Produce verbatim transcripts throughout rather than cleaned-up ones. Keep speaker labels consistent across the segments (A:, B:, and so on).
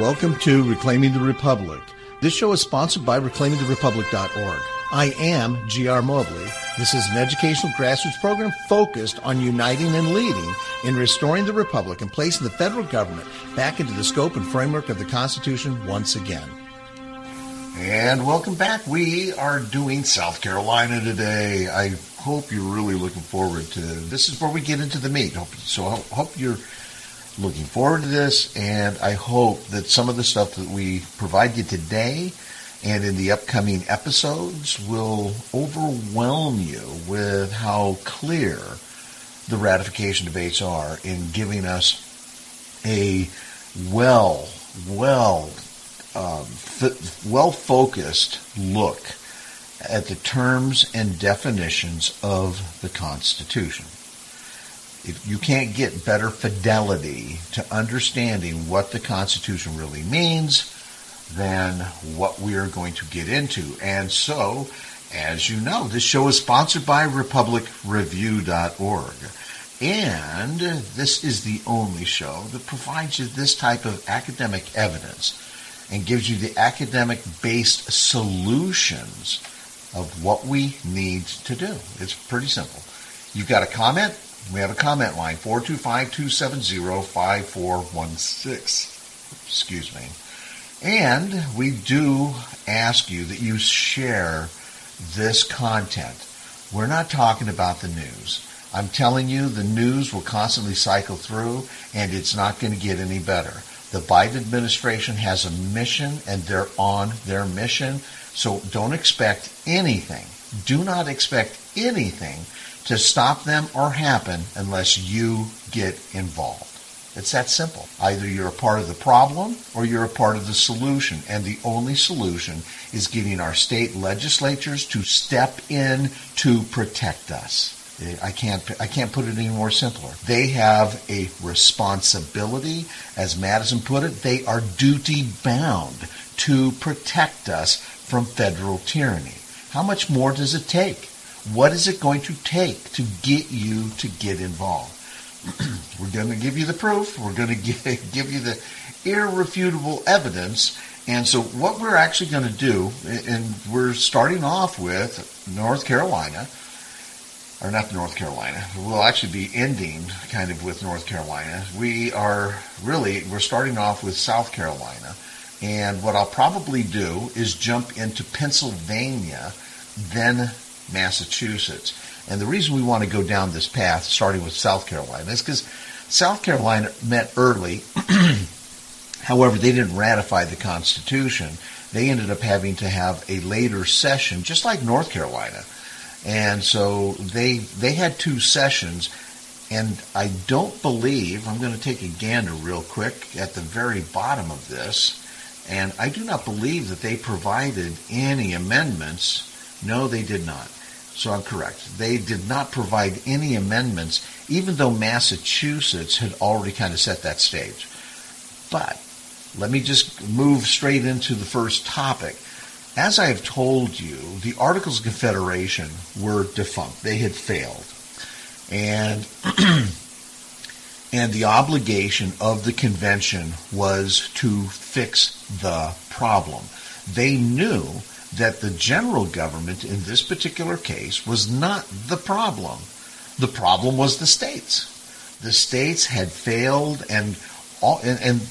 A: Welcome to Reclaiming the Republic. This show is sponsored by reclaiming the republic dot org. I am G R. Mobley. This is an educational grassroots program focused on uniting and leading in restoring the republic and placing the federal government back into the scope and framework of the Constitution once again. And welcome back. We are doing South Carolina today. I hope you're really looking forward to this. Is where we get into the meat. So I hope you're looking forward to this, and I hope that some of the stuff that we provide you today and in the upcoming episodes will overwhelm you with how clear the ratification debates are in giving us a well, well, um, f- well-focused look at the terms and definitions of the Constitution. If you can't get better fidelity to understanding what the Constitution really means than what we are going to get into. And so, as you know, this show is sponsored by republic review dot org. And this is the only show that provides you this type of academic evidence and gives you the academic-based solutions of what we need to do. It's pretty simple. You've got a comment? We have a comment line, four two five, two seven zero, five four one six. Excuse me. And we do ask you that you share this content. We're not talking about the news. I'm telling you, the news will constantly cycle through, and it's not going to get any better. The Biden administration has a mission, and they're on their mission. So don't expect anything. Do not expect anything to stop them or happen unless you get involved. It's that simple. Either you're a part of the problem or you're a part of the solution. And the only solution is getting our state legislatures to step in to protect us. I can't I can't put it any more simpler. They have a responsibility. As Madison put it, they are duty bound to protect us from federal tyranny. How much more does it take? What is it going to take to get you to get involved? We're going to give you the proof. We're going to give, give you the irrefutable evidence. And so what we're actually going to do, and we're starting off with North Carolina, or not North Carolina. We'll actually be ending kind of with North Carolina. We are really, we're starting off with South Carolina. And what I'll probably do is jump into Pennsylvania, then Massachusetts. And the reason we want to go down this path, starting with South Carolina, is because South Carolina met early. However, they didn't ratify the Constitution. They ended up having to have a later session, just like North Carolina. And so they they had two sessions, and I don't believe, I'm going to take a gander real quick at the very bottom of this, and I do not believe that they provided any amendments. No, they did not. So I'm correct. They did not provide any amendments, even though Massachusetts had already kind of set that stage. But let me just move straight into the first topic. As I have told you, the Articles of Confederation were defunct. They had failed. And, and the obligation of the convention was to fix the problem. They knew that the general government in this particular case was not the problem. The problem was the states. The states had failed, and all, and, and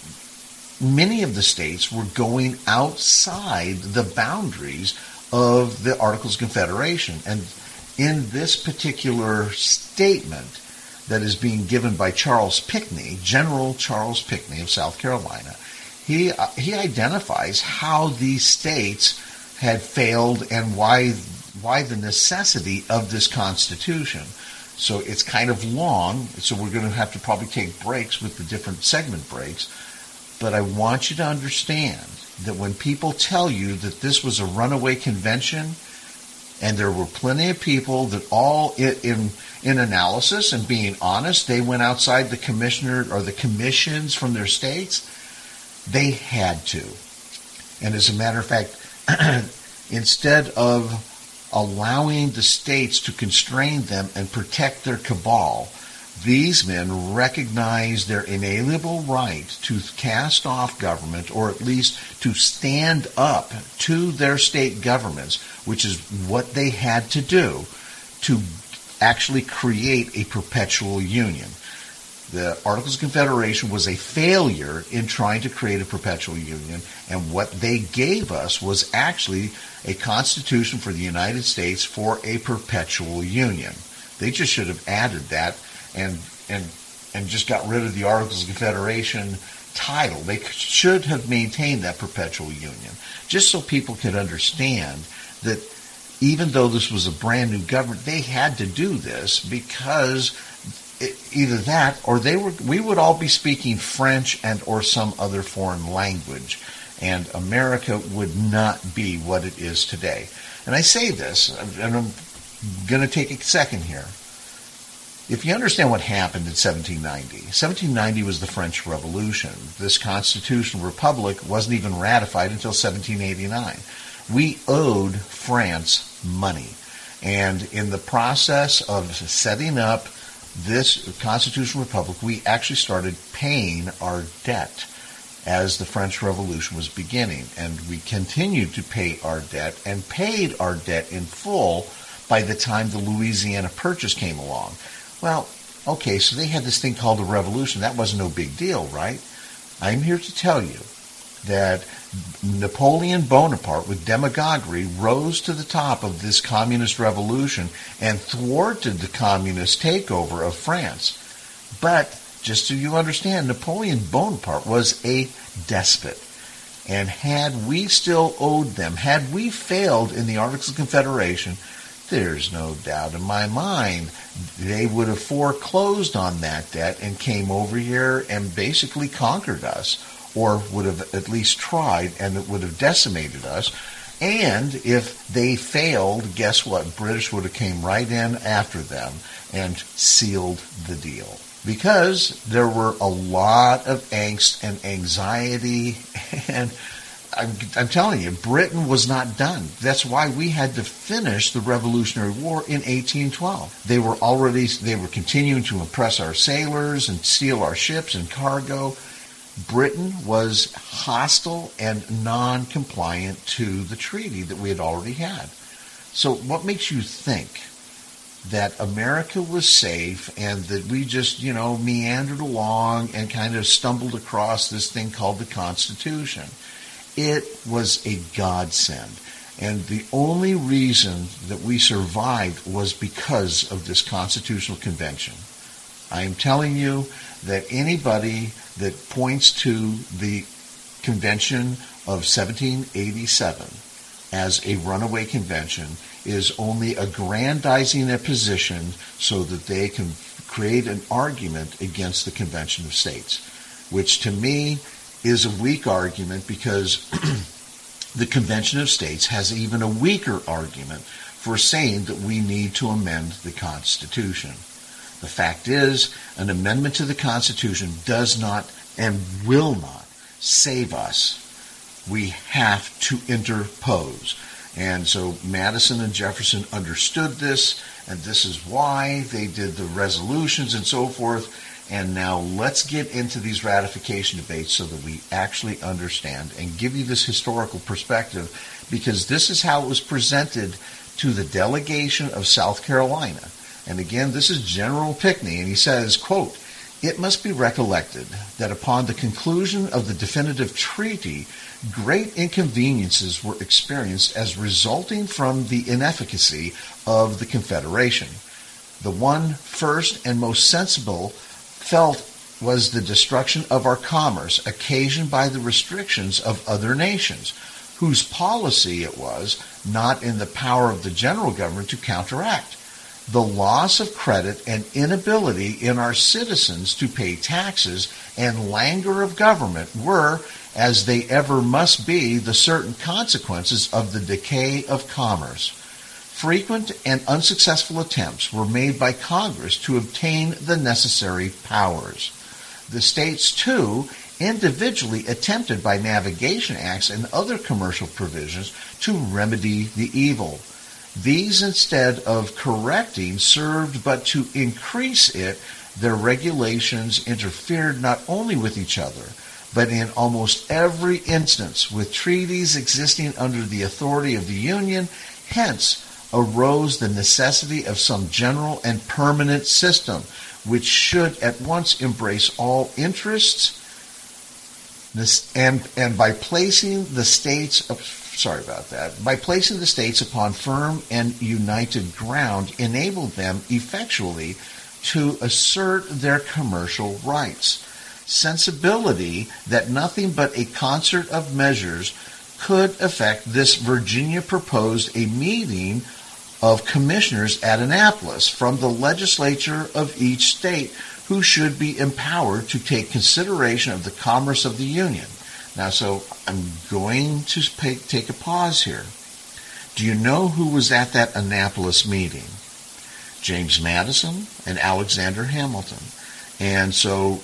A: many of the states were going outside the boundaries of the Articles of Confederation. And in this particular statement that is being given by Charles Pinckney, General Charles Pinckney of South Carolina, he uh, he identifies how these states had failed and why why the necessity of this Constitution. So it's kind of long, so we're going to have to probably take breaks with the different segment breaks. But I want you to understand that when people tell you that this was a runaway convention, and there were plenty of people that all in in analysis and being honest, they went outside the commissioner or the commissions from their states, they had to. And as a matter of fact, instead of allowing the states to constrain them and protect their cabal, These men recognized their inalienable right to cast off government, or at least to stand up to their state governments, which is what they had to do to actually create a perpetual union. The Articles of Confederation was a failure in trying to create a perpetual union, and what they gave us was actually a constitution for the United States for a perpetual union. They just should have added that and and and just got rid of the Articles of Confederation title. They should have maintained that perpetual union, just so people could understand that even though this was a brand new government, they had to do this because it, either that or they were we would all be speaking French and or some other foreign language, and America would not be what it is today. And I say this, and I'm going to take a second here. If you understand what happened in seventeen ninety, seventeen ninety was the French Revolution. This constitutional republic wasn't even ratified until seventeen eighty-nine. We owed France money. And in the process of setting up this constitutional republic, we actually started paying our debt as the French Revolution was beginning. And we continued to pay our debt and paid our debt in full by the time the Louisiana Purchase came along. Well, okay, so they had this thing called the Revolution. That wasn't no big deal, right? I'm here to tell you that Napoleon Bonaparte, with demagoguery, rose to the top of this communist revolution and thwarted the communist takeover of France. But, just so you understand, Napoleon Bonaparte was a despot. And had we still owed them, had we failed in the Articles of Confederation, there's no doubt in my mind they would have foreclosed on that debt and came over here and basically conquered us, or would have at least tried, and it would have decimated us. And if they failed, guess what? British would have came right in after them and sealed the deal. Because there were a lot of angst and anxiety, and I'm, I'm telling you, Britain was not done. That's why we had to finish the Revolutionary War in eighteen twelve. They were already, they were continuing to impress our sailors and steal our ships and cargo. Britain was hostile and non-compliant to the treaty that we had already had. So what makes you think that America was safe and that we just, you know, meandered along and kind of stumbled across this thing called the Constitution? It was a godsend. And the only reason that we survived was because of this Constitutional Convention. I am telling you that anybody that points to the Convention of seventeen eighty-seven as a runaway convention is only aggrandizing their position so that they can create an argument against the Convention of States, which to me is a weak argument, because the Convention of States has even a weaker argument for saying that we need to amend the Constitution. The fact is, an amendment to the Constitution does not and will not save us. We have to interpose. And so Madison and Jefferson understood this, and this is why they did the resolutions and so forth. And now let's get into these ratification debates so that we actually understand and give you this historical perspective, because this is how it was presented to the delegation of South Carolina. And again, this is General Pinckney, and he says, quote, "It must be recollected that upon the conclusion of the definitive treaty, great inconveniences were experienced as resulting from the inefficacy of the Confederation. The one first and most sensible felt was the destruction of our commerce, occasioned by the restrictions of other nations, whose policy it was not in the power of the general government to counteract. The loss of credit and inability in our citizens to pay taxes and languor of government were, as they ever must be, the certain consequences of the decay of commerce. Frequent and unsuccessful attempts were made by Congress to obtain the necessary powers. The states, too, individually attempted by navigation acts and other commercial provisions to remedy the evil. These, instead of correcting, served but to increase it, their regulations interfered not only with each other, but in almost every instance with treaties existing under the authority of the Union. Hence arose the necessity of some general and permanent system, which should at once embrace all interests, and and by placing the states, sorry about that, by placing the states upon firm and united ground, enabled them effectually to assert their commercial rights. Sensibility that nothing but a concert of measures could effect this, Virginia proposed a meeting of commissioners at Annapolis from the legislature of each state, who should be empowered to take consideration of the commerce of the Union. Now, so I'm going to pay, take a pause here. Do you know who was at that Annapolis meeting? James Madison and Alexander Hamilton. And so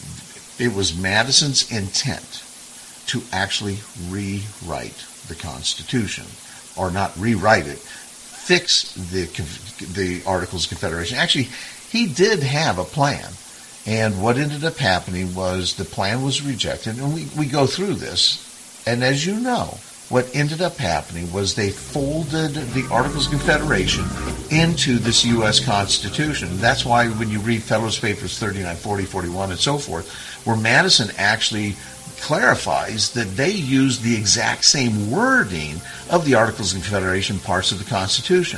A: it was Madison's intent to actually rewrite the Constitution, or not rewrite it, fix the the Articles of Confederation. Actually, he did have a plan, and what ended up happening was the plan was rejected, and we, we go through this, and as you know, what ended up happening was they folded the Articles of Confederation into this U S Constitution. That's why when you read Federalist Papers thirty-nine, forty, forty-one, and so forth, where Madison actually clarifies that they used the exact same wording of the Articles of Confederation parts of the Constitution.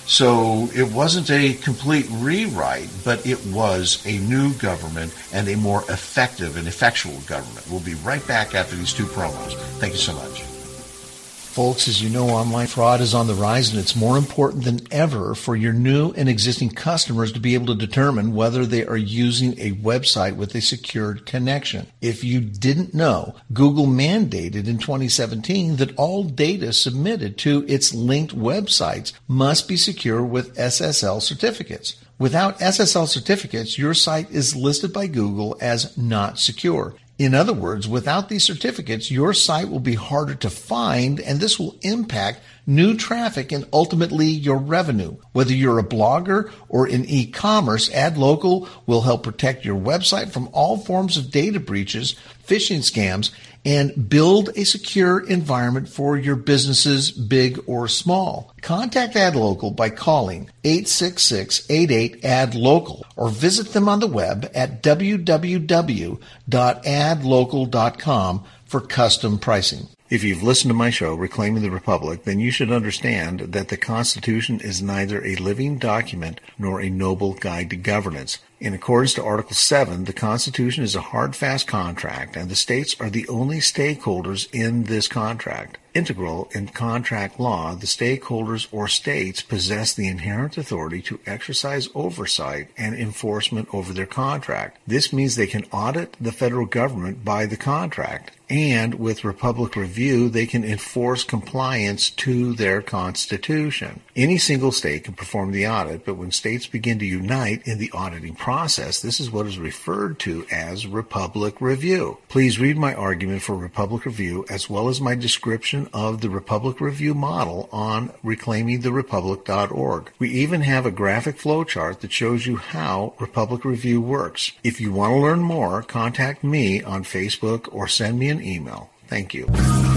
A: So it wasn't a complete rewrite, but it was a new government and a more effective and effectual government. We'll be right back after these two promos. Thank you so much. Folks, as you know, online fraud is on the rise, and it's more important than ever for your new and existing customers to be able to determine whether they are using a website with a secured connection. If you didn't know, Google mandated in twenty seventeen that all data submitted to its linked websites must be secure with S S L certificates. Without S S L certificates, your site is listed by Google as not secure. In other words, without these certificates, your site will be harder to find, and this will impact new traffic and ultimately your revenue. Whether you're a blogger or in e-commerce, AdLocal will help protect your website from all forms of data breaches, phishing scams, and build a secure environment for your businesses, big or small. Contact AdLocal by calling eight six six, eight eight, A D local or visit them on the web at w w w dot ad local dot com for custom pricing. If you've listened to my show, Reclaiming the Republic, then you should understand that the Constitution is neither a living document nor a noble guide to governance. In accordance to Article seven, the Constitution is a hard, fast contract, and the states are the only stakeholders in this contract. Integral in contract law, the stakeholders or states possess the inherent authority to exercise oversight and enforcement over their contract. This means they can audit the federal government by the contract, and with Republic Review, they can enforce compliance to their Constitution. Any single state can perform the audit, but when states begin to unite in the auditing process, this is what is referred to as Republic Review. Please read my argument for Republic Review as well as my description of the Republic Review model on reclaiming the republic dot org. We even have a graphic flowchart that shows you how Republic Review works. If you want to learn more, contact me on Facebook or send me an email. Thank you.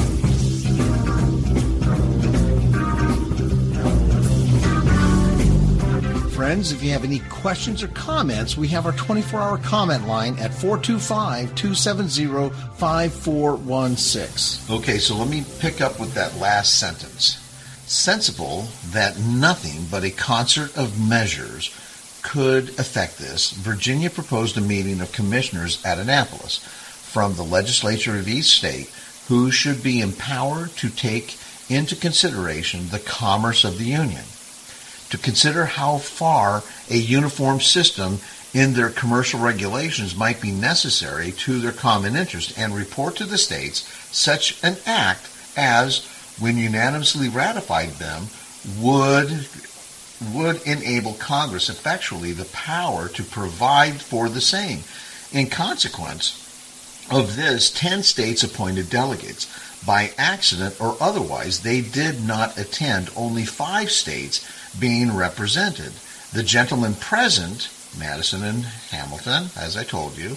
A: Friends, if you have any questions or comments, we have our twenty-four hour comment line at four two five, two seven zero, five four one six. Okay, so let me pick up with that last sentence. Sensible that nothing but a concert of measures could affect this, Virginia proposed a meeting of commissioners at Annapolis from the legislature of each state who should be empowered to take into consideration the commerce of the Union, to consider how far a uniform system in their commercial regulations might be necessary to their common interest, and report to the states such an act as, when unanimously ratified them, would would enable Congress effectually the power to provide for the same. In consequence of this, ten states appointed delegates. By accident or otherwise, they did not attend, only five states being represented. The gentlemen present Madison and Hamilton, as I told you,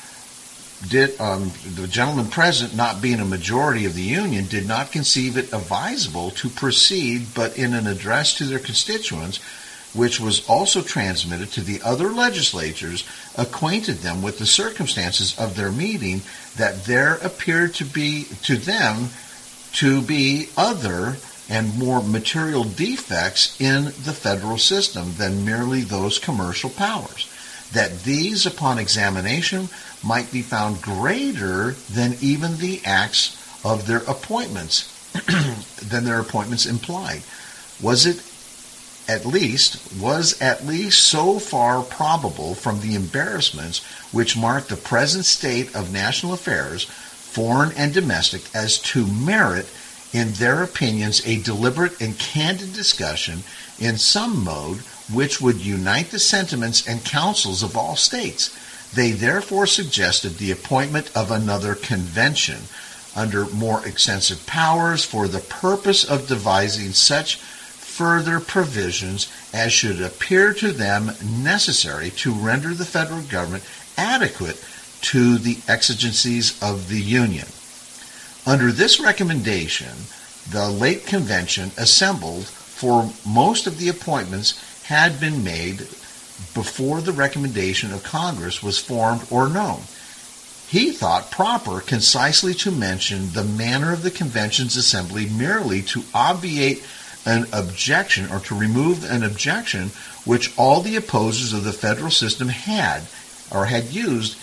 A: did um, the gentleman present, not being a majority of the Union, did not conceive it advisable to proceed, but in an address to their constituents, which was also transmitted to the other legislatures, acquainted them with the circumstances of their meeting, that there appeared to be to them to be other and more material defects in the federal system than merely those commercial powers, that these, upon examination, might be found greater than even the acts of their appointments, than their appointments implied. Was it at least, was at least so far probable from the embarrassments which mark the present state of national affairs, foreign and domestic, as to merit, in their opinions, a deliberate and candid discussion in some mode which would unite the sentiments and counsels of all states. They therefore suggested the appointment of another convention under more extensive powers for the purpose of devising such further provisions as should appear to them necessary to render the federal government adequate to the exigencies of the Union. Under this recommendation, the late convention assembled, for most of the appointments had been made before the recommendation of Congress was formed or known. He thought proper concisely to mention the manner of the convention's assembly, merely to obviate an objection, or to remove an objection which all the opposers of the federal system had or had used,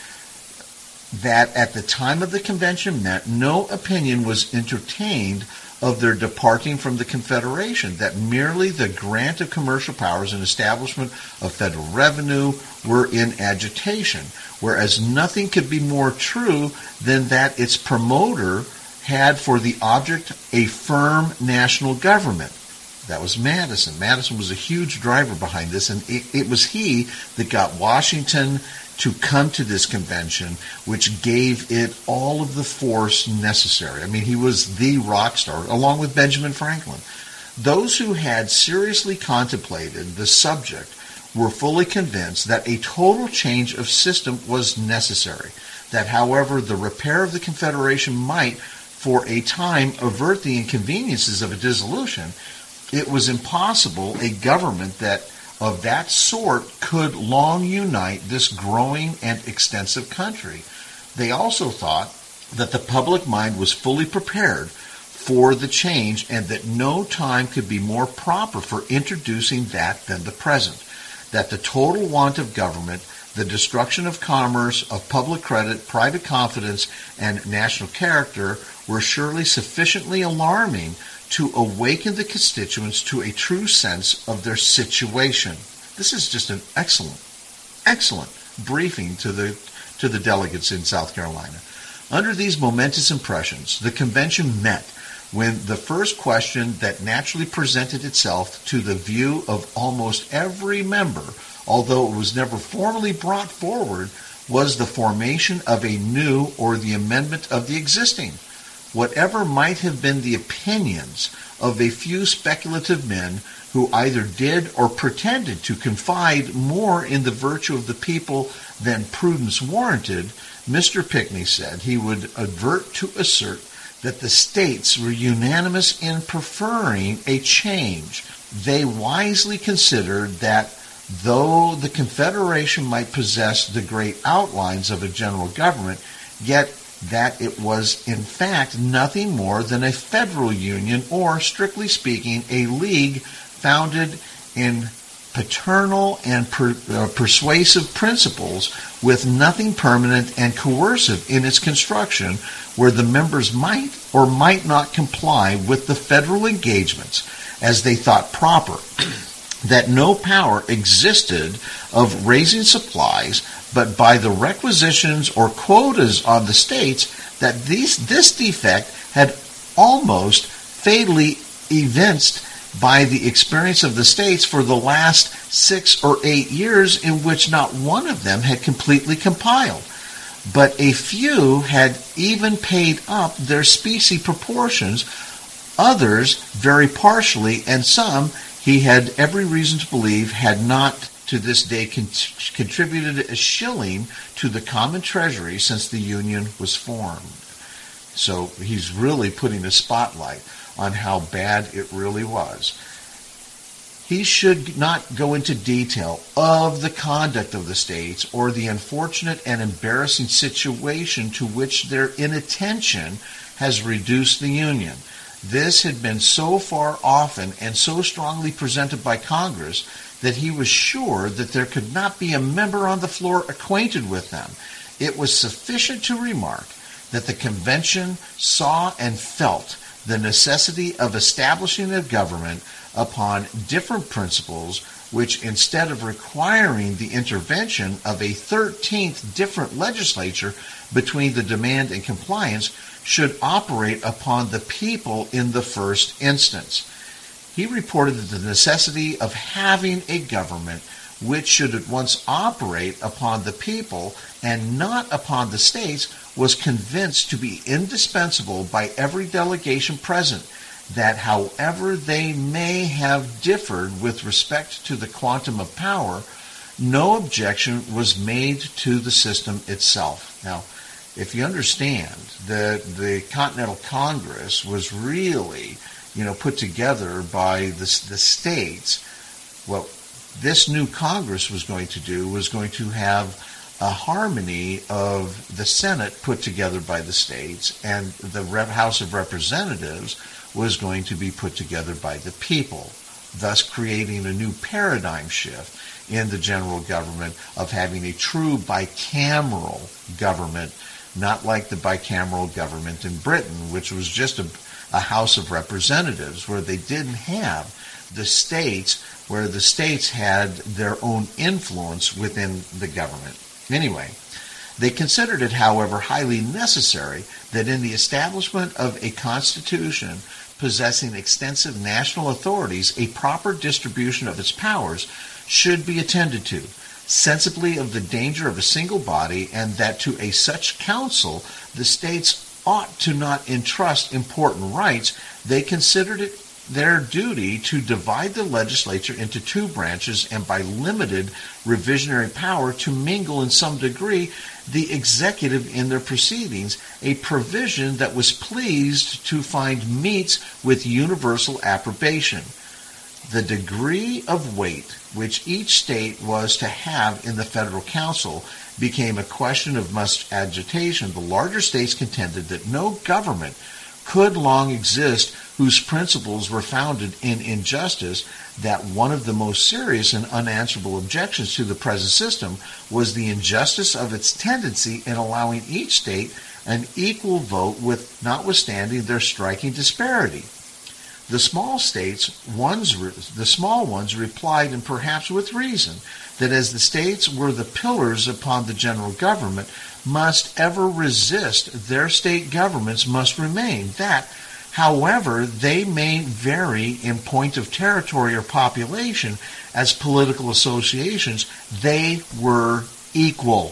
A: that at the time of the convention met, no opinion was entertained of their departing from the Confederation, that merely the grant of commercial powers and establishment of federal revenue were in agitation, whereas nothing could be more true than that its promoter had for the object a firm national government. That was Madison. Madison was a huge driver behind this, and it, it was he that got Washington to come to this convention, which gave it all of the force necessary. I mean, he was the rock star, along with Benjamin Franklin. Those who had seriously contemplated the subject were fully convinced that a total change of system was necessary, that, however, the repair of the Confederation might, for a time, avert the inconveniences of a dissolution, it was impossible a government that of that sort could long unite this growing and extensive country. They also thought that the public mind was fully prepared for the change, and that no time could be more proper for introducing that than the present, that the total want of government, the destruction of commerce, of public credit, private confidence, and national character were surely sufficiently alarming to awaken the constituents to a true sense of their situation. This is just an excellent, excellent briefing to the to the delegates in South Carolina. Under these momentous impressions, the convention met when the first question that naturally presented itself to the view of almost every member, although it was never formally brought forward, was the formation of a new or the amendment of the existing. Whatever might have been the opinions of a few speculative men who either did or pretended to confide more in the virtue of the people than prudence warranted, Mister Pinckney said he would advert to assert that the states were unanimous in preferring a change. They wisely considered that though the Confederation might possess the great outlines of a general government, yet that it was in fact nothing more than a federal union, or, strictly speaking, a league founded in paternal and per, uh, persuasive principles, with nothing permanent and coercive in its construction, where the members might or might not comply with the federal engagements as they thought proper, that no power existed of raising supplies but by the requisitions or quotas on the states, that these, this defect had almost fatally evinced by the experience of the states for the last six or eight years, in which not one of them had completely compiled, but a few had even paid up their specie proportions, others very partially, and some, he had every reason to believe, had not to this day con- contributed a shilling to the common treasury since the Union was formed. So he's really putting a spotlight on how bad it really was. He should not go into detail of the conduct of the states or the unfortunate and embarrassing situation to which their inattention has reduced the Union. This had been so far often and so strongly presented by Congress that he was sure that there could not be a member on the floor acquainted with them. It was sufficient to remark that the convention saw and felt the necessity of establishing a government upon different principles, which instead of requiring the intervention of a thirteenth different legislature between the demand and compliance, should operate upon the people in the first instance. He reported that the necessity of having a government which should at once operate upon the people and not upon the states was convinced to be indispensable by every delegation present, that however they may have differed with respect to the quantum of power, no objection was made to the system itself. Now, if you understand that the Continental Congress was really, you know, put together by the, the states, what this new Congress was going to do was going to have a harmony of the Senate put together by the states, and the House of Representatives was going to be put together by the people, thus creating a new paradigm shift in the general government of having a true bicameral government, not like the bicameral government in Britain, which was just a, a House of Representatives, where they didn't have the states, where the states had their own influence within the government. Anyway, they considered it, however, highly necessary that in the establishment of a constitution possessing extensive national authorities, a proper distribution of its powers should be attended to, sensibly of the danger of a single body, and that to a such council the states ought to not entrust important rights. They considered it their duty to divide the legislature into two branches, and by limited revisionary power to mingle in some degree the executive in their proceedings, a provision that was pleased to find meets with universal approbation. The degree of weight which each state was to have in the federal council became a question of much agitation. The larger states contended that no government could long exist whose principles were founded in injustice, that one of the most serious and unanswerable objections to the present system was the injustice of its tendency in allowing each state an equal vote, with notwithstanding their striking disparity. The small states, ones, the small ones replied, and perhaps with reason, that as the states were the pillars upon the general government, must ever resist, their state governments must remain, that, however they may vary in point of territory or population as political associations, they were equal.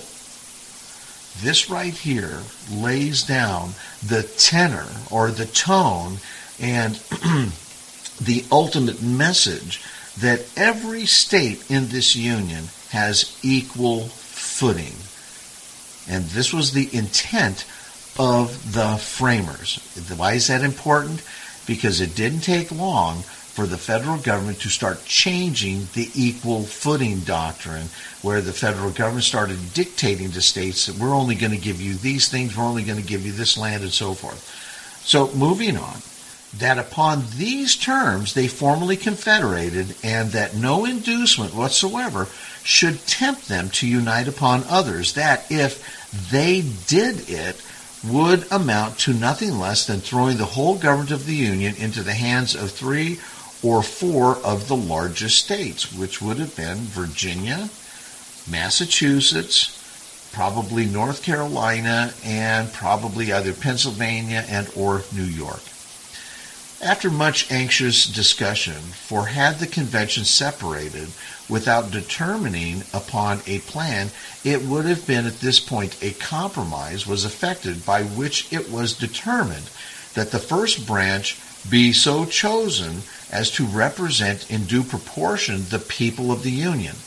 A: This right here lays down the tenor or the tone and the ultimate message that every state in this union has equal footing. And this was the intent of the framers. Why is that important? Because it didn't take long for the federal government to start changing the equal footing doctrine, where the federal government started dictating to states that we're only going to give you these things, we're only going to give you this land, and so forth. So moving on, that upon these terms they formally confederated, and that no inducement whatsoever should tempt them to unite upon others, that if they did it, would amount to nothing less than throwing the whole government of the Union into the hands of three or four of the largest states, which would have been Virginia, Massachusetts, probably North Carolina, and probably either Pennsylvania and or New York. After much anxious discussion, for had the convention separated without determining upon a plan, it would have been at this point a compromise was effected, by which it was determined that the first branch be so chosen as to represent in due proportion the people of the Union.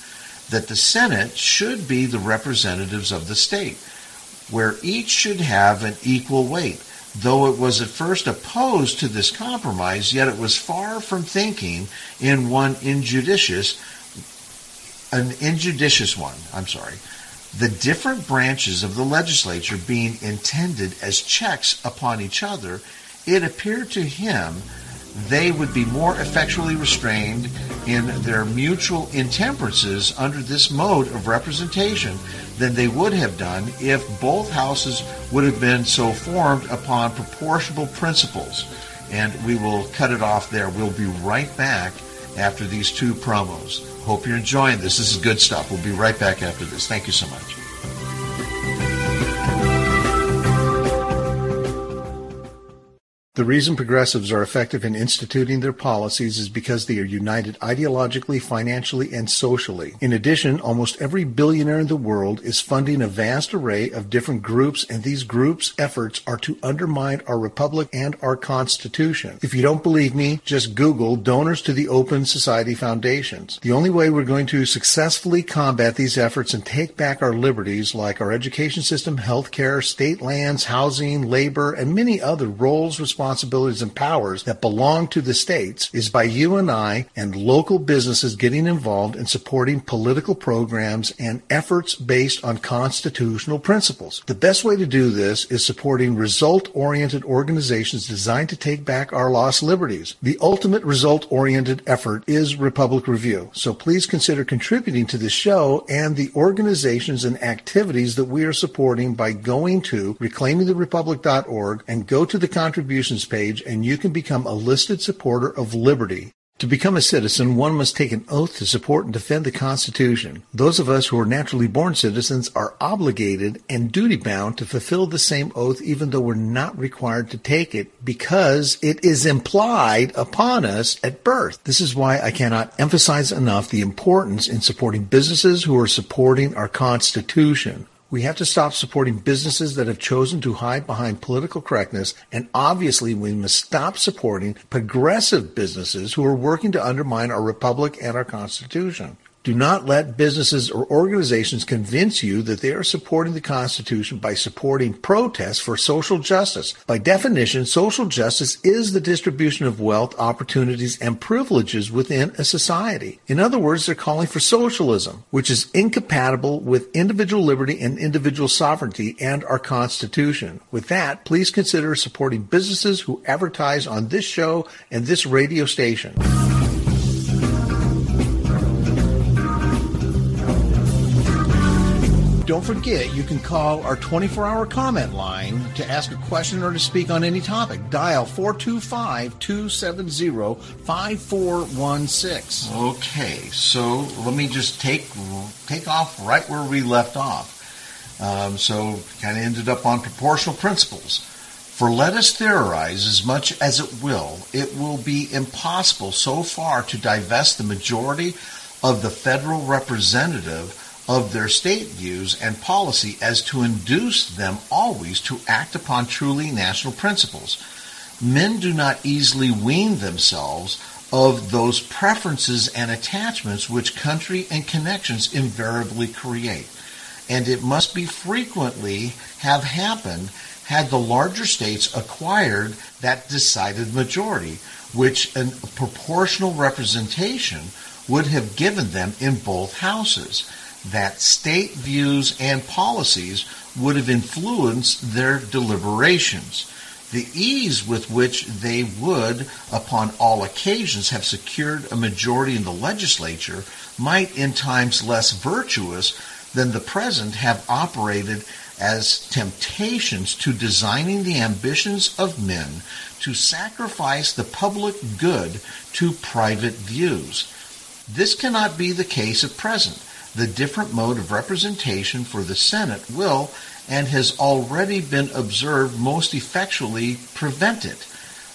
A: that the Senate should be the representatives of the state, where each should have an equal weight. Though it was at first opposed to this compromise, yet it was far from thinking in one injudicious, an injudicious one, I'm sorry. The different branches of the legislature being intended as checks upon each other, it appeared to him they would be more effectually restrained in their mutual intemperances under this mode of representation than they would have done if both houses would have been so formed upon proportional principles. And we will cut it off there. We'll be right back after these two promos. Hope you're enjoying this. This is good stuff. We'll be right back after this. Thank you so much. The reason progressives are effective in instituting their policies is because they are united ideologically, financially, and socially. In addition, almost every billionaire in the world is funding a vast array of different groups, and these groups' efforts are to undermine our republic and our Constitution. If you don't believe me, just Google donors to the Open Society Foundations. The only way we're going to successfully combat these efforts and take back our liberties, like our education system, health care, state lands, housing, labor, and many other roles, responsibilities, responsibilities and powers that belong to the states, is by you and I and local businesses getting involved in supporting political programs and efforts based on constitutional principles. The best way to do this is supporting result-oriented organizations designed to take back our lost liberties. The ultimate result-oriented effort is Republic Review, so please consider contributing to the show and the organizations and activities that we are supporting by going to reclaiming the republic dot org and go to the contributions page, and you can become a listed supporter of liberty. To become a citizen, one must take an oath to support and defend the Constitution. Those of us who are naturally born citizens are obligated and duty-bound to fulfill the same oath, even though we're not required to take it, because it is implied upon us at birth. This is why I cannot emphasize enough the importance in supporting businesses who are supporting our Constitution. We have to stop supporting businesses that have chosen to hide behind political correctness, and obviously we must stop supporting progressive businesses who are working to undermine our republic and our Constitution. Do not let businesses or organizations convince you that they are supporting the Constitution by supporting protests for social justice. By definition, social justice is the distribution of wealth, opportunities, and privileges within a society. In other words, they're calling for socialism, which is incompatible with individual liberty and individual sovereignty and our Constitution. With that, please consider supporting businesses who advertise on this show and this radio station. Don't forget, you can call our twenty-four hour comment line to ask a question or to speak on any topic. Dial four two five, two seven zero, five four one six. Okay, so let me just take take off right where we left off. Um, so kind of ended up on proportional principles. For let us theorize as much as it will, it will be impossible so far to divest the majority of the federal representative of their state views and policy as to induce them always to act upon truly national principles. Men do not easily wean themselves of those preferences and attachments which country and connections invariably create, and it must be frequently have happened had the larger states acquired that decided majority, which a proportional representation would have given them in both houses. That state views and policies would have influenced their deliberations. The ease with which they would, upon all occasions, have secured a majority in the legislature might, in times less virtuous than the present, have operated as temptations to designing the ambitions of men to sacrifice the public good to private views. This cannot be the case at present. The different mode of representation for the Senate will, and has already been observed, most effectually prevent it.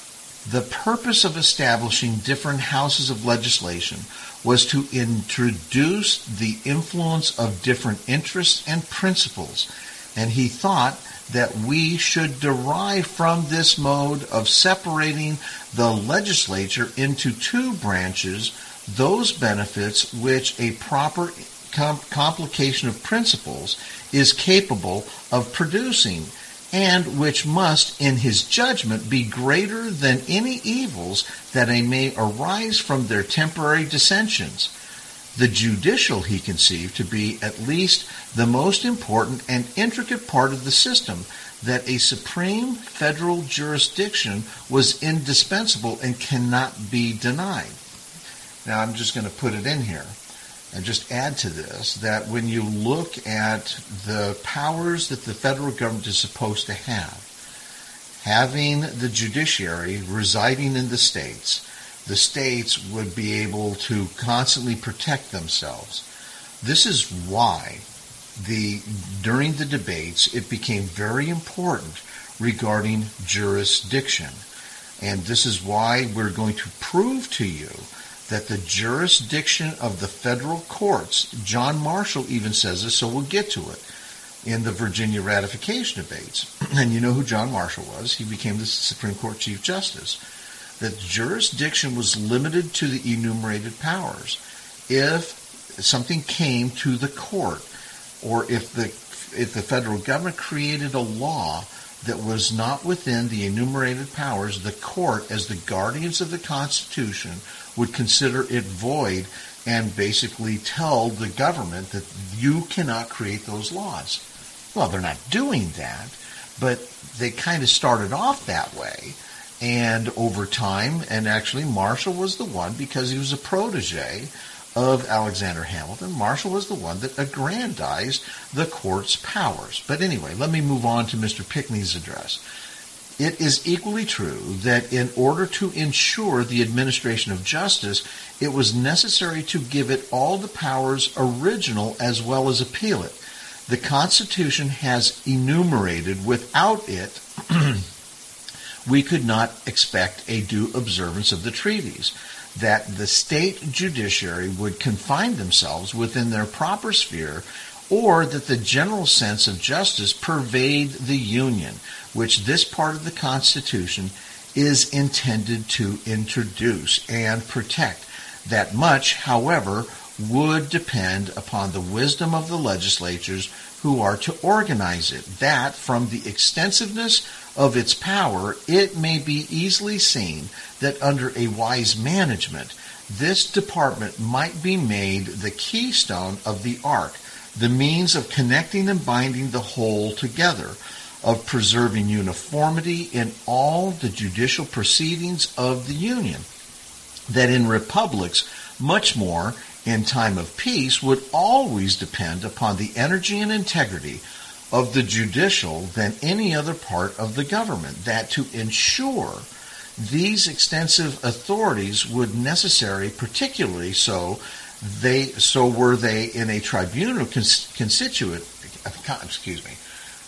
A: The purpose of establishing different houses of legislation was to introduce the influence of different interests and principles, and he thought that we should derive from this mode of separating the legislature into two branches those benefits which a proper com- complication of principles is capable of producing, and which must, in his judgment, be greater than any evils that may arise from their temporary dissensions. The judicial he conceived to be at least the most important and intricate part of the system, that a supreme federal jurisdiction was indispensable and cannot be denied. Now, I'm just going to put it in here and just add to this that when you look at the powers that the federal government is supposed to have, having the judiciary residing in the states, the states would be able to constantly protect themselves. This is why the during the debates it became very important regarding jurisdiction. And this is why we're going to prove to you that the jurisdiction of the federal courts, John Marshall even says this, so we'll get to it, in the Virginia ratification debates. And you know who John Marshall was. He became the Supreme Court Chief Justice. That jurisdiction was limited to the enumerated powers. If something came to the court, or if the if the federal government created a law that was not within the enumerated powers, the court, as the guardians of the Constitution, would consider it void and basically tell the government that you cannot create those laws. Well, they're not doing that, but they kind of started off that way. And over time, and actually Marshall was the one, because he was a protege of Alexander Hamilton, Marshall was the one that aggrandized the court's powers. But anyway, let me move on to Mister Pinckney's address. It is equally true that in order to ensure the administration of justice, it was necessary to give it all the powers original as well as appeal it. The Constitution has enumerated. Without it, we could not expect a due observance of the treaties. That the state judiciary would confine themselves within their proper sphere, or that the general sense of justice pervade the Union, which this part of the Constitution is intended to introduce and protect. That much, however, would depend upon the wisdom of the legislatures who are to organize it. That, from the extensiveness of its power, it may be easily seen that under a wise management, this department might be made the keystone of the ark, the means of connecting and binding the whole together, of preserving uniformity in all the judicial proceedings of the Union, that in republics, much more in time of peace, would always depend upon the energy and integrity of the judicial than any other part of the government, that to ensure these extensive authorities would necessary, particularly so they so were they in a tribunal cons- constituent, excuse me,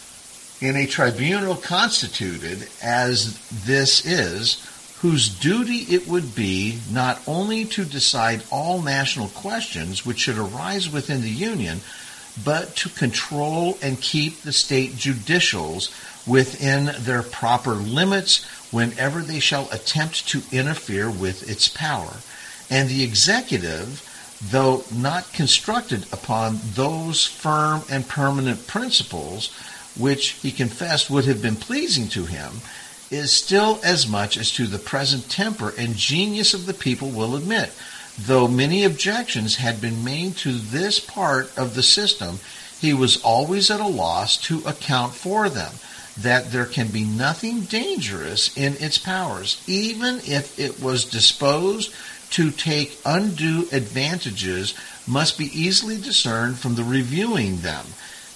A: in a tribunal constituted as this is, whose duty it would be not only to decide all national questions which should arise within the Union, but to control and keep the state judicials within their proper limits whenever they shall attempt to interfere with its power. And the executive, though not constructed upon those firm and permanent principles which he confessed would have been pleasing to him, is still as much as to the present temper and genius of the people will admit. Though many objections had been made to this part of the system, he was always at a loss to account for them, that there can be nothing dangerous in its powers, even if it was disposed to take undue advantages, must be easily discerned from the reviewing them.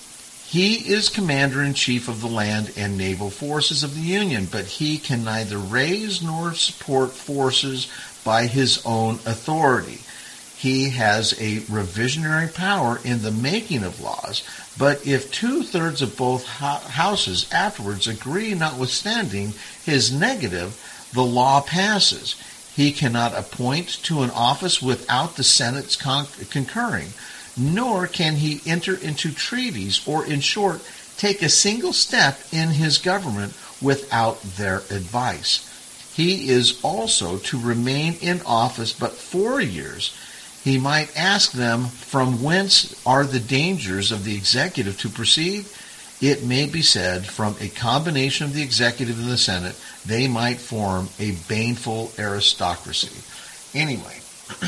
A: He is commander-in-chief of the land and naval forces of the Union, but he can neither raise nor support forces by his own authority. He has a revisionary power in the making of laws, but if two-thirds of both houses afterwards agree notwithstanding his negative, the law passes. He cannot appoint to an office without the Senate's con- concurring, nor can he enter into treaties or, in short, take a single step in his government without their advice. He is also to remain in office but four years. he might ask them, from whence are the dangers of the executive to proceed? It may be said, from a combination of the executive and the Senate, they might form a baneful aristocracy. Anyway,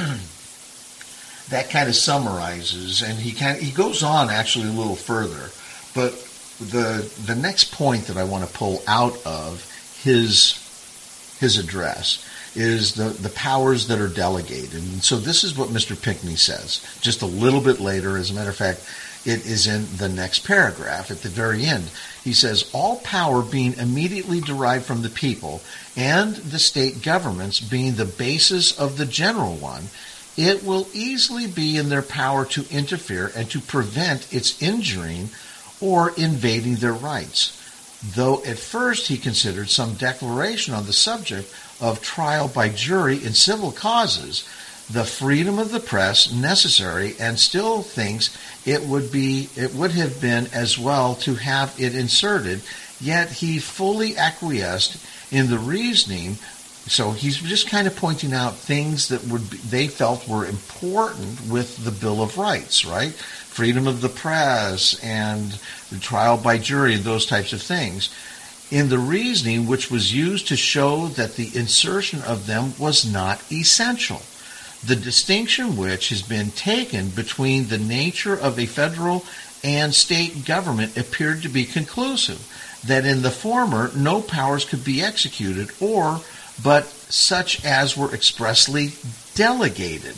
A: that kind of summarizes, and he kind of, he goes on actually a little further. But the the next point that I want to pull out of his his address is the, the powers that are delegated. And so this is what Mister Pinckney says just a little bit later. As a matter of fact, it is in the next paragraph at the very end. He says, all power being immediately derived from the people and the state governments being the basis of the general one, it will easily be in their power to interfere and to prevent its injuring or invading their rights. Though at first he considered some declaration on the subject of trial by jury in civil causes, the freedom of the press necessary, and still thinks it would be it would have been as well to have it inserted, yet he fully acquiesced in the reasoning. So he's just kind of pointing out things that would be, they felt were important with the Bill of Rights, right? Freedom of the press and the trial by jury and those types of things. In the reasoning which was used to show that the insertion of them was not essential. The distinction which has been taken between the nature of a federal and state government appeared to be conclusive, that in the former no powers could be executed or but such as were expressly delegated.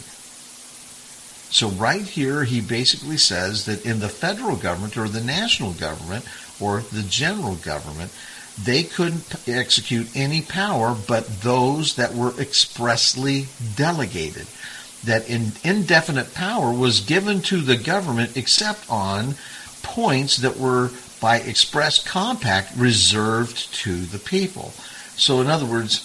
A: So right here he basically says that in the federal government or the national government or the general government, they couldn't execute any power but those that were expressly delegated. That in, indefinite power was given to the government except on points that were by express compact reserved to the people. So in other words,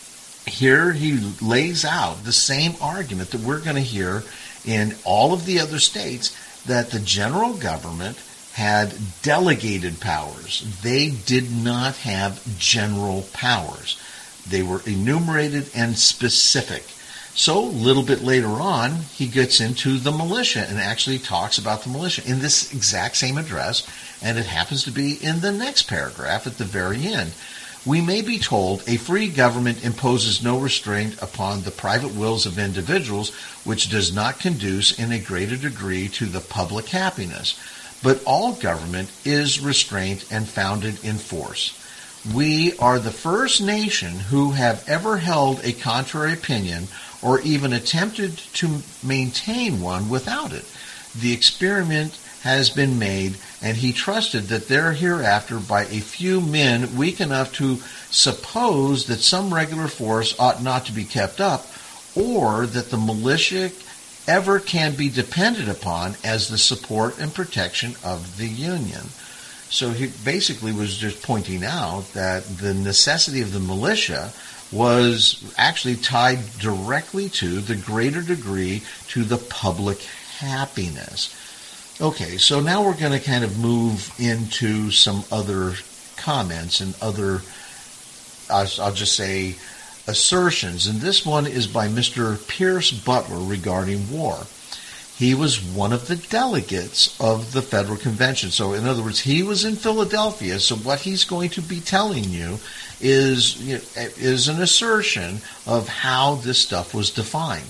A: here he lays out the same argument that we're going to hear in all of the other states, that the general government had delegated powers. They did not have general powers. They were enumerated and specific. So a little bit later on, he gets into the militia and actually talks about the militia in this exact same address, and it happens to be in the next paragraph at the very end. We may be told a free government imposes no restraint upon the private wills of individuals, which does not conduce in a greater degree to the public happiness. But all government is restraint and founded in force. We are the first nation who have ever held a contrary opinion or even attempted to maintain one without it. The experiment has been made, and he trusted that there hereafter by a few men weak enough to suppose that some regular force ought not to be kept up, or that the militia ever can be depended upon as the support and protection of the Union. So he basically was just pointing out that the necessity of the militia was actually tied directly to the greater degree to the public happiness. Okay, so now we're going to kind of move into some other comments and other, I'll, I'll just say, assertions. And this one is by Mister Pierce Butler regarding war. He was one of the delegates of the Federal Convention. So in other words, he was in Philadelphia. So what he's going to be telling you is, you know, is an assertion of how this stuff was defined.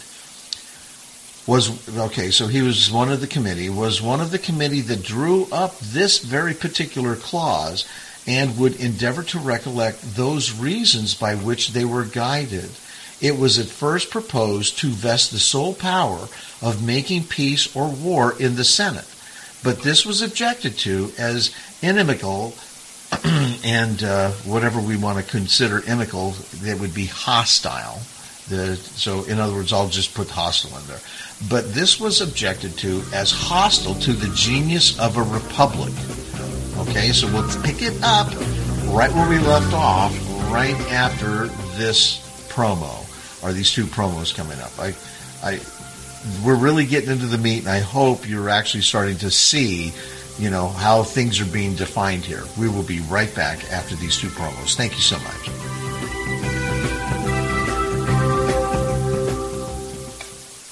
A: Was okay, so he was one of the committee, was one of the committee that drew up this very particular clause and would endeavor to recollect those reasons by which they were guided. It was at first proposed to vest the sole power of making peace or war in the Senate, but this was objected to as inimical and uh, whatever we want to consider inimical, that would be hostile. The, so in other words, I'll just put hostile in there. But this was objected to as hostile to the genius of a republic. Okay, so we'll pick it up right where we left off, right after this promo, or these two promos coming up. I, I, we're really getting into the meat, and I hope you're actually starting to see, you know, how things are being defined here. We will be right back after these two promos. Thank you so much.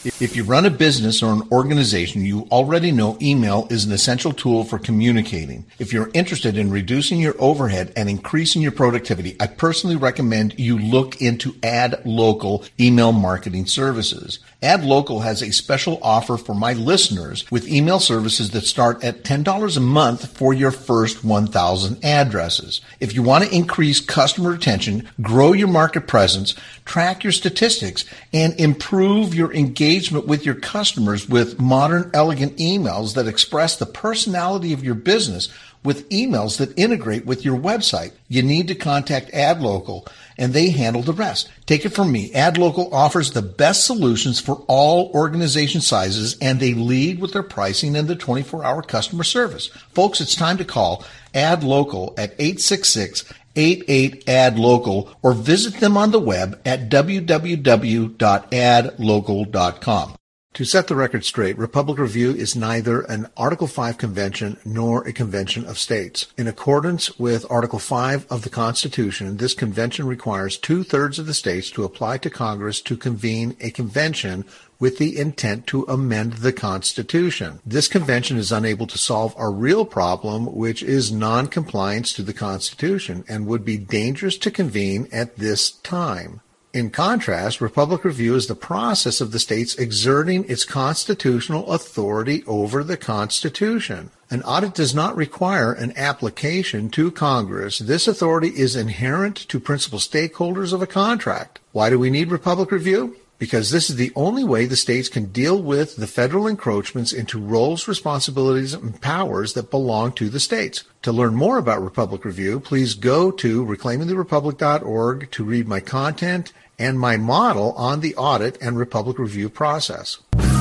A: If you run a business or an organization, you already know email is an essential tool for communicating. If you're interested in reducing your overhead and increasing your productivity, I personally recommend you look into AdLocal email marketing services. AdLocal has a special offer for my listeners with email services that start at ten dollars a month for your first one thousand addresses. If you want to increase customer retention, grow your market presence, track your statistics, and improve your engagement with your customers with modern, elegant emails that express the personality of your business with emails that integrate with your website, you need to contact AdLocal, and they handle the rest. Take it from me. AdLocal offers the best solutions for all organization sizes, and they lead with their pricing and the twenty-four hour customer service. Folks, it's time to call AdLocal at eight six six, eight eight, A D local or visit them on the web at w w w dot ad local dot com. To set the record straight, Republic Review is neither an Article five convention nor a convention of states. In accordance with Article five of the Constitution, this convention requires two-thirds of the states to apply to Congress to convene a convention with the intent to amend the Constitution. This convention is unable to solve our real problem, which is non-compliance to the Constitution, and would be dangerous to convene at this time. In contrast, Republic Review is the process of the states exerting its constitutional authority over the Constitution. An audit does not require an application to Congress. This authority is inherent to principal stakeholders of a contract. Why do we need Republic Review? Because this is the only way the states can deal with the federal encroachments into roles, responsibilities, and powers that belong to the states. To learn more about Republic Review, please go to reclaiming the republic dot org to read my content and my model on the audit and Republic Review process.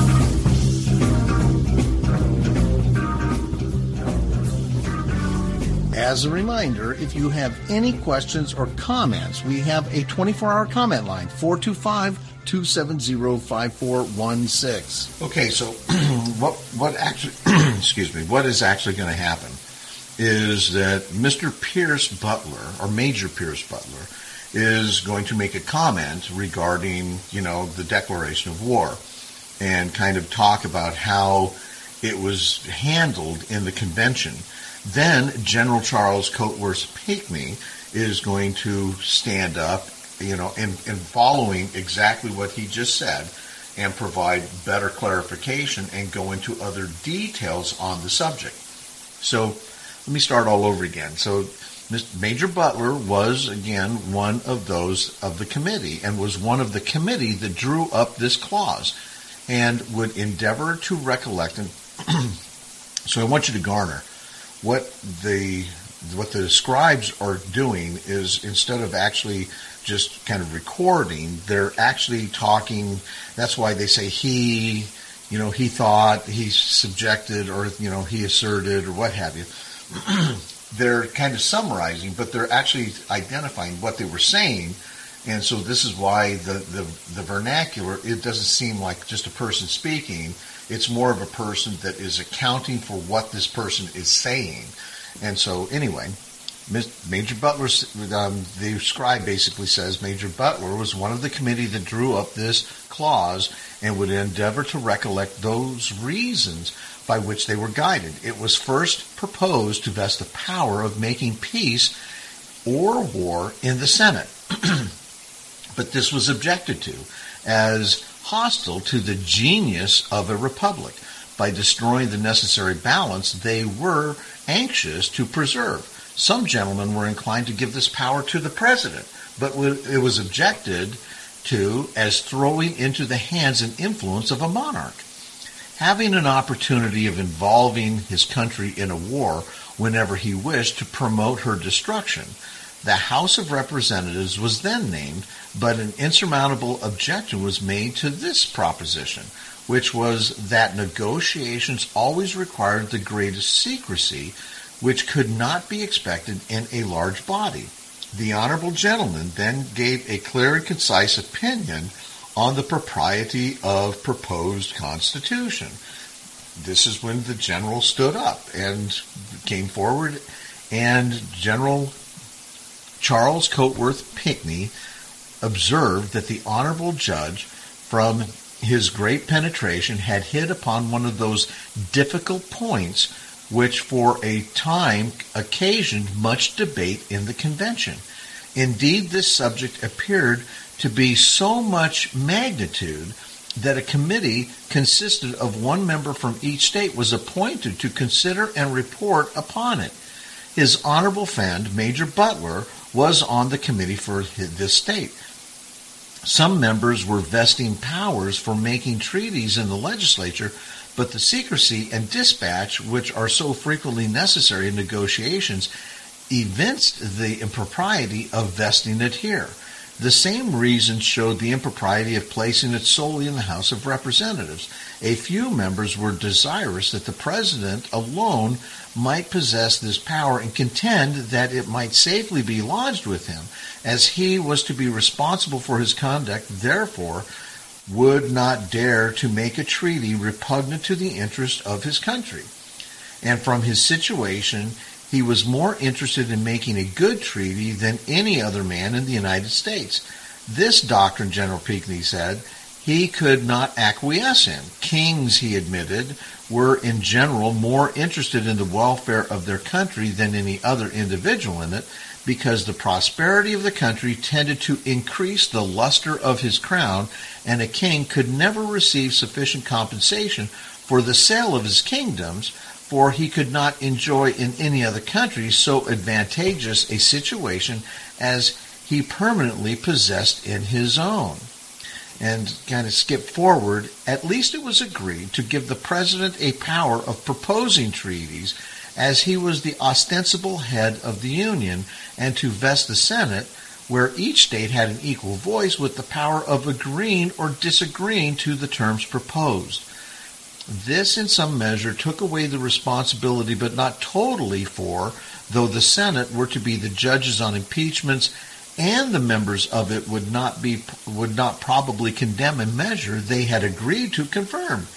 A: As a reminder, if you have any questions or comments, we have a twenty-four hour comment line, four two five, two seven zero, five four one six. Okay, so what what actually, excuse me, what is actually going to happen is that Mister Pierce Butler, or Major Pierce Butler, is going to make a comment regarding, you know, the declaration of war and kind of talk about how it was handled in the convention. Then General Charles Cotesworth Pinckney is going to stand up, you know, and, and following exactly what he just said and provide better clarification and go into other details on the subject. So let me start all over again. So Major Butler was, again, one of those of the committee and was one of the committee that drew up this clause and would endeavor to recollect. And so I want you to garner what the what the scribes are doing is, instead of actually just kind of recording, they're actually talking. That's why they say he, you know, he thought, he subjected, or, you know, he asserted, or what have you. They're kind of summarizing, but they're actually identifying what they were saying. And so this is why the, the, the vernacular, it doesn't seem like just a person speaking. It's more of a person that is accounting for what this person is saying. And so anyway, Major Butler, um, the scribe basically says Major Butler was one of the committee that drew up this clause and would endeavor to recollect those reasons by which they were guided. It was first proposed to vest the power of making peace or war in the Senate. But this was objected to as hostile to the genius of a republic. By destroying the necessary balance they were anxious to preserve. Some gentlemen were inclined to give this power to the president, but it was objected to as throwing into the hands and influence of a monarch. Having an opportunity of involving his country in a war whenever he wished to promote her destruction, the House of Representatives was then named, but an insurmountable objection was made to this proposition, which was that negotiations always required the greatest secrecy, which could not be expected in a large body. The honorable gentleman then gave a clear and concise opinion on the propriety of proposed constitution. This is when the general stood up and came forward, and General Charles Cotesworth Pinckney observed that the honorable judge, from his great penetration had hit upon one of those difficult points which for a time occasioned much debate in the convention. Indeed, this subject appeared to be so much magnitude that a committee consisted of one member from each state was appointed to consider and report upon it. His honorable friend, Major Butler, was on the committee for this state. Some members were vesting powers for making treaties in the legislature, but the secrecy and dispatch, which are so frequently necessary in negotiations, evinced the impropriety of vesting it here. The same reason showed the impropriety of placing it solely in the House of Representatives. A few members were desirous that the President alone might possess this power and contend that it might safely be lodged with him, as he was to be responsible for his conduct, therefore would not dare to make a treaty repugnant to the interest of his country. And from his situation, he was more interested in making a good treaty than any other man in the United States. This doctrine, General Pinckney said, he could not acquiesce in. Kings, he admitted, were in general more interested in the welfare of their country than any other individual in it, because the prosperity of the country tended to increase the luster of his crown, and a king could never receive sufficient compensation for the sale of his kingdoms, for he could not enjoy in any other country so advantageous a situation as he permanently possessed in his own. And kind of skip forward, at least it was agreed to give the President a power of proposing treaties, as he was the ostensible head of the Union, and to vest the Senate, where each state had an equal voice, with the power of agreeing or disagreeing to the terms proposed. This in some measure took away the responsibility, but not totally, for, though the Senate were to be the judges on impeachments, and the members of it would not be would not probably condemn a measure they had agreed to confirm.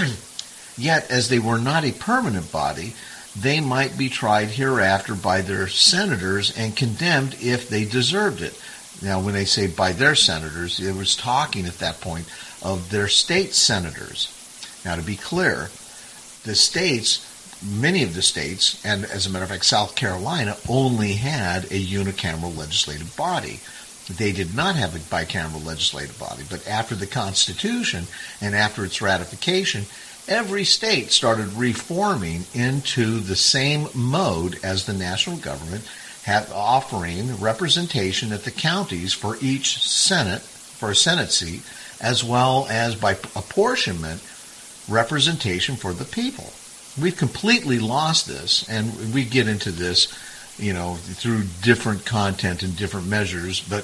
A: Yet, as they were not a permanent body, they might be tried hereafter by their senators and condemned if they deserved it. Now, when they say by their senators, it was talking at that point of their state senators. Now, to be clear, the states, many of the states, and as a matter of fact, South Carolina, only had a unicameral legislative body. They did not have a bicameral legislative body. But after the Constitution and after its ratification, every state started reforming into the same mode as the national government, have, offering representation at the counties for each Senate, for a Senate seat, as well as by apportionment, representation for the people. We've completely lost this, and we get into this, you know, through different content and different measures, but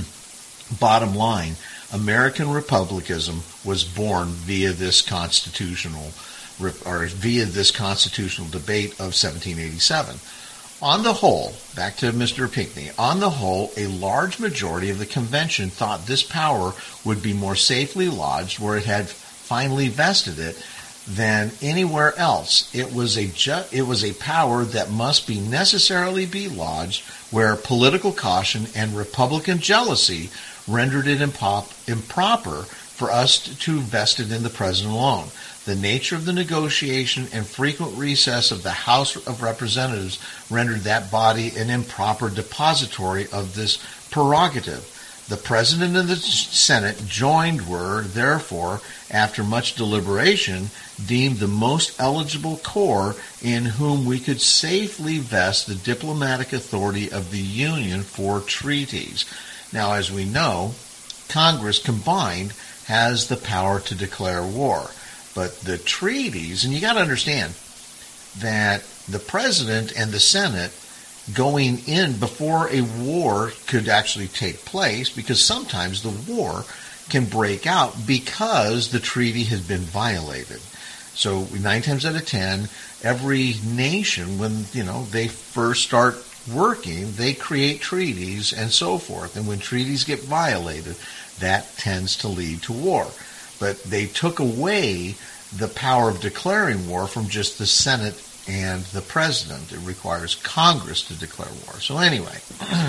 A: bottom line, American republicanism was born via this constitutional, or via this constitutional debate of seventeen eighty-seven. On the whole, back to Mister Pinckney, on the whole, a large majority of the convention thought this power would be more safely lodged where it had finally vested it than anywhere else. It was a ju- it was a power that must be necessarily be lodged where political caution and Republican jealousy rendered it impop- improper for us to vest it in the President alone. The nature of the negotiation and frequent recess of the House of Representatives rendered that body an improper depository of this prerogative. The President and the Senate joined were, therefore, after much deliberation, deemed the most eligible corps in whom we could safely vest the diplomatic authority of the Union for treaties. Now, as we know, Congress combined has the power to declare war. But the treaties, and you got to understand that the President and the Senate going in before a war could actually take place, because sometimes the war can break out because the treaty has been violated. So nine times out of ten, every nation, when you know they first start working, they create treaties and so forth. And when treaties get violated, that tends to lead to war. But they took away the power of declaring war from just the Senate and the President. It requires Congress to declare war. So anyway,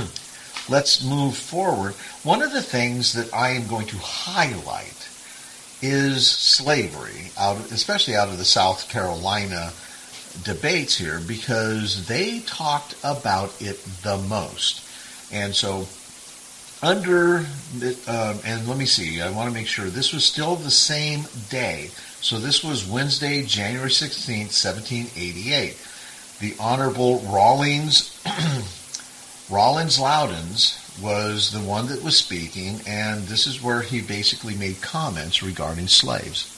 A: let's move forward. One of the things that I am going to highlight is slavery, out, especially out of the South Carolina debates here, because they talked about it the most. And so under, uh, and let me see, I want to make sure, this was still the same day. So this was Wednesday, January sixteenth, seventeen eighty-eight. The Honorable Rawlins, Rawlins Loudons was the one that was speaking, and this is where he basically made comments regarding slaves.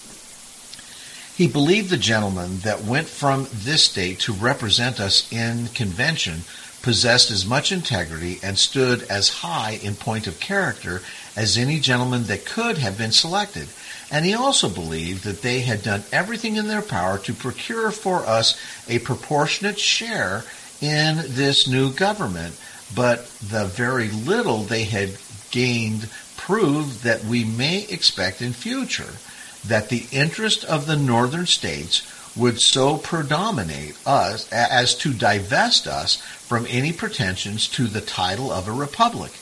A: He believed the gentleman that went from this state to represent us in convention possessed as much integrity and stood as high in point of character as any gentleman that could have been selected. And he also believed that they had done everything in their power to procure for us a proportionate share in this new government, but the very little they had gained proved that we may expect in future that the interest of the northern states would so predominate us as to divest us from any pretensions to the title of a republic.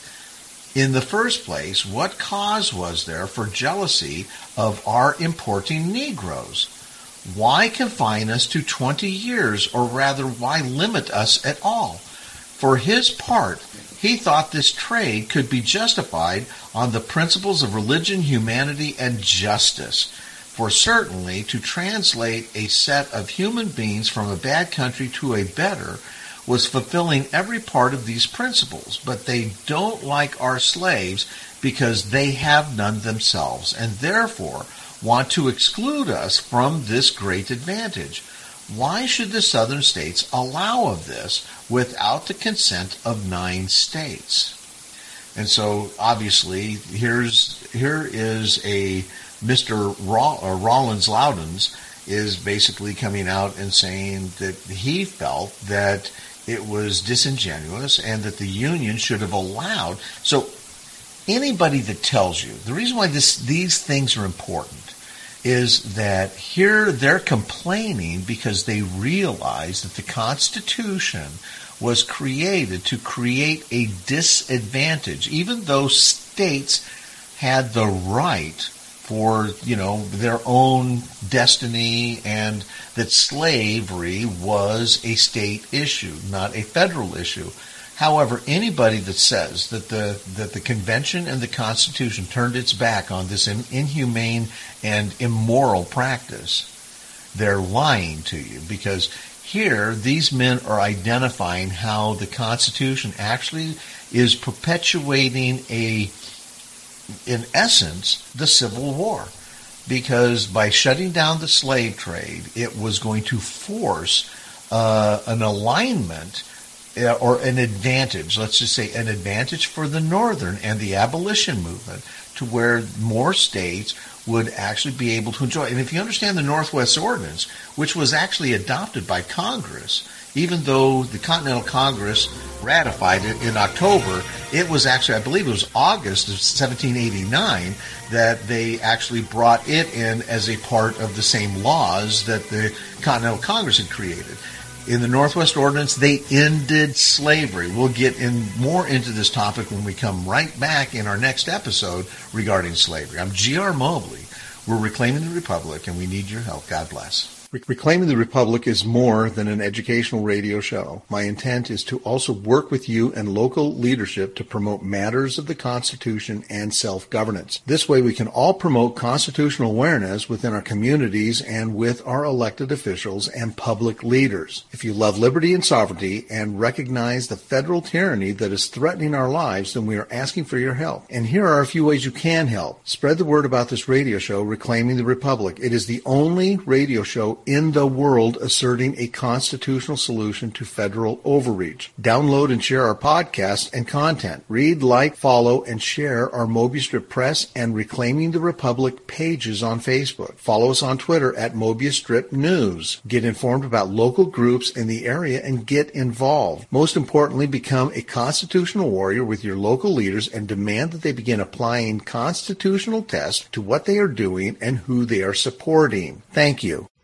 A: In the first place, what cause was there for jealousy of our importing Negroes? Why confine us to twenty years, or rather, why limit us at all? For his part, he thought this trade could be justified on the principles of religion, humanity, and justice. For certainly, to translate a set of human beings from a bad country to a better was fulfilling every part of these principles, but they don't like our slaves because they have none themselves, and therefore want to exclude us from this great advantage. Why should the southern states allow of this without the consent of nine states? And so, obviously, here's here is a Mister Raw, uh, Rawlins Loudons is basically coming out and saying that he felt that it was disingenuous and that the Union should have allowed. So anybody that tells you, the reason why this these things are important is that here they're complaining because they realize that the Constitution was created to create a disadvantage, even though states had the right for, you know, their own destiny, and that slavery was a state issue, not a federal issue. However, anybody that says that the that the Convention and the Constitution turned its back on this in, inhumane and immoral practice, they're lying to you, because here these men are identifying how the Constitution actually is perpetuating a in essence, the Civil War. Because by shutting down the slave trade, it was going to force uh, an alignment uh, or an advantage, let's just say an advantage for the Northern and the abolition movement, to where more states would actually be able to enjoy. And if you understand the Northwest Ordinance, which was actually adopted by Congress, even though the Continental Congress ratified it in October, it was actually, I believe it was August of seventeen eighty-nine, that they actually brought it in as a part of the same laws that the Continental Congress had created. In the Northwest Ordinance, they ended slavery. We'll get in more into this topic when we come right back in our next episode regarding slavery. I'm G R Mobley. We're Reclaiming the Republic, and we need your help. God bless. Reclaiming the Republic is more than an educational radio show. My intent is to also work with you and local leadership to promote matters of the Constitution and self-governance. This way we can all promote constitutional awareness within our communities and with our elected officials and public leaders. If you love liberty and sovereignty and recognize the federal tyranny that is threatening our lives, then we are asking for your help. And here are a few ways you can help. Spread the word about this radio show, Reclaiming the Republic. It is the only radio show in the world asserting a constitutional solution to federal overreach. Download and share our podcasts and content. Read, like, follow, and share our Mobius Strip Press and Reclaiming the Republic pages on Facebook. Follow us on Twitter at Mobius Strip News. Get informed about local groups in the area and get involved. Most importantly, become a constitutional warrior with your local leaders and demand that they begin applying constitutional tests to what they are doing and who they are supporting. Thank you.